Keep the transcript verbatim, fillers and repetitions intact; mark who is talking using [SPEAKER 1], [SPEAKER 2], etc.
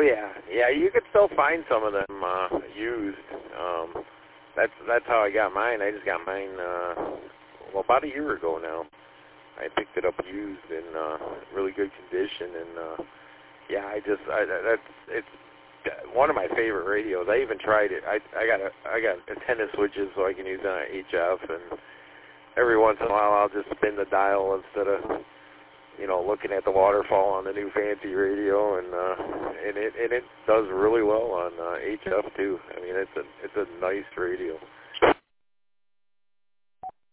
[SPEAKER 1] yeah, yeah. You could still find some of them uh, used. Um, that's that's how I got mine. I just got mine uh, well about a year ago now. I picked it up used in uh, really good condition, and uh, yeah, I just I, that's it's one of my favorite radios. I even tried it. I I got a I got antenna switches so I can use it on H F, and every once in a while I'll just spin the dial instead of you know looking at the waterfall on the new fancy radio, and uh, and it and it does really well on uh, H F too. I mean it's a it's a nice radio.